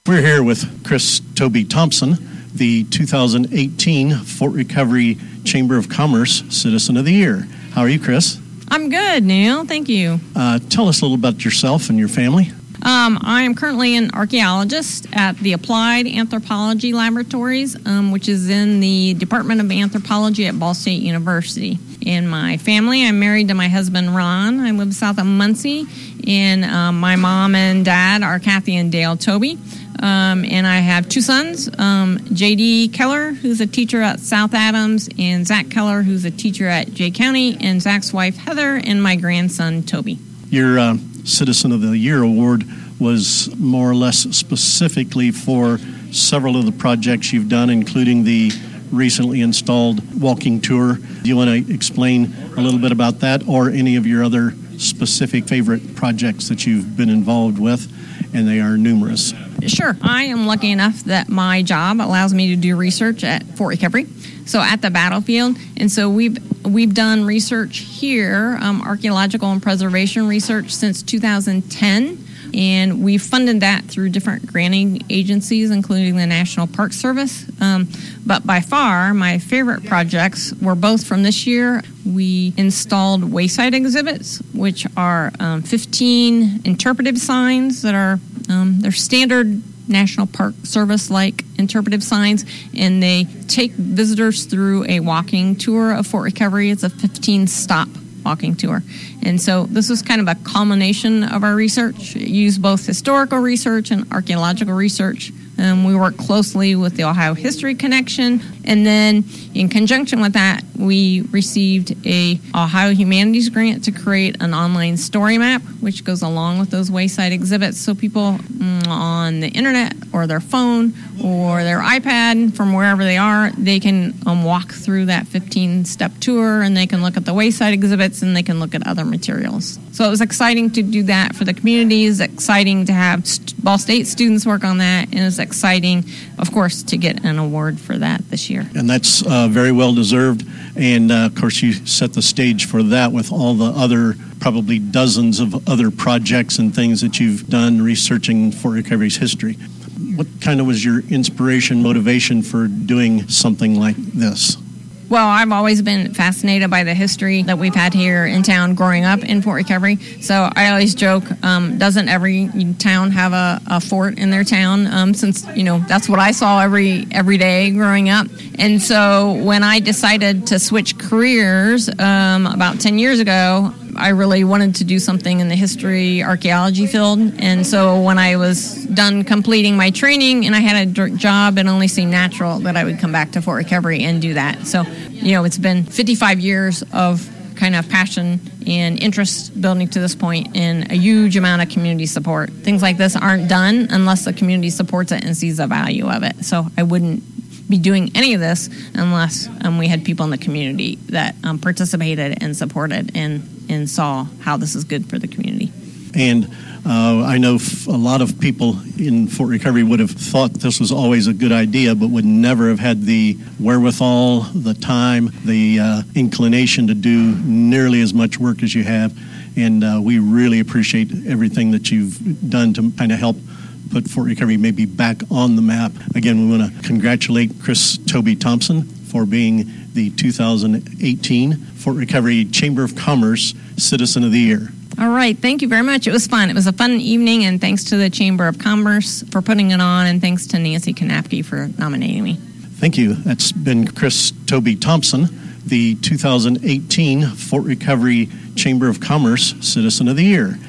We're here with Chris Toby Thompson, the 2018 Fort Recovery Chamber of Commerce Citizen of the Year. How are you, Chris? I'm good, Neil. Thank you. Tell us a little about yourself and your family. I am currently an archaeologist at the Applied Anthropology Laboratories, which is in the Department of Anthropology at Ball State University. In my family, I'm married to my husband, Ron. I live south of Muncie, and my mom and dad are Kathy and Dale Toby. And I have two sons, J.D. Keller, who's a teacher at South Adams, and Zach Keller, who's a teacher at Jay County, and Zach's wife, Heather, and my grandson, Toby. Your Citizen of the Year award was more or less specifically for several of the projects you've done, including the recently installed walking tour. Do you want to explain a little bit about that or any of your other specific favorite projects that you've been involved with? And they are numerous. Sure. I am lucky enough that my job allows me to do research at Fort Recovery, so at the battlefield. And so we've done research here, archaeological and preservation research, since 2010. And we funded that through different granting agencies, including the National Park Service. But by far, my favorite projects were both from this year. We installed wayside exhibits, which are 15 interpretive signs that are they're standard National Park Service-like interpretive signs, and they take visitors through a walking tour of Fort Recovery. It's a 15-stop walking tour. And so this was kind of a culmination of our research. It used both historical research and archaeological research. We worked closely with the Ohio History Connection. And then in conjunction with that, we received a Ohio Humanities grant to create an online story map, which goes along with those wayside exhibits. So people on the internet or their phone or their iPad, from wherever they are, they can walk through that 15-step tour, and they can look at the wayside exhibits, and they can look at other materials. So it was exciting to do that for the community. It was exciting to have Ball State students work on that, and it was exciting, of course, to get an award for that this year. And that's very well deserved. And, of course, you set the stage for that with all the other, probably dozens of other projects and things that you've done researching Fort Recovery's history. What kind of was your inspiration, motivation for doing something like this? Well, I've always been fascinated by the history that we've had here in town growing up in Fort Recovery. So I always joke, doesn't every town have a fort in their town? Since, that's what I saw every day growing up. And so when I decided to switch careers about 10 years ago, I really wanted to do something in the history archaeology field. And so when I was done completing my training and I had a job, it only seemed natural that I would come back to Fort Recovery and do that. So, it's been 55 years of kind of passion and interest building to this point, and a huge amount of community support. Things like this aren't done unless the community supports it and sees the value of it. So I wouldn't be doing any of this unless we had people in the community that participated and supported and saw how this is good for the community. And I know a lot of people in Fort Recovery would have thought this was always a good idea, but would never have had the wherewithal, the time, the inclination to do nearly as much work as you have. And we really appreciate everything that you've done to kind of help put Fort Recovery maybe back on the map. Again, we want to congratulate Chris Toby Thompson for being the 2018 Fort Recovery Chamber of Commerce Citizen of the Year. All right. Thank you very much. It was fun. It was a fun evening, and thanks to the Chamber of Commerce for putting it on, and thanks to Nancy Kanapke for nominating me. Thank you. That's been Chris Toby Thompson, the 2018 Fort Recovery Chamber of Commerce Citizen of the Year.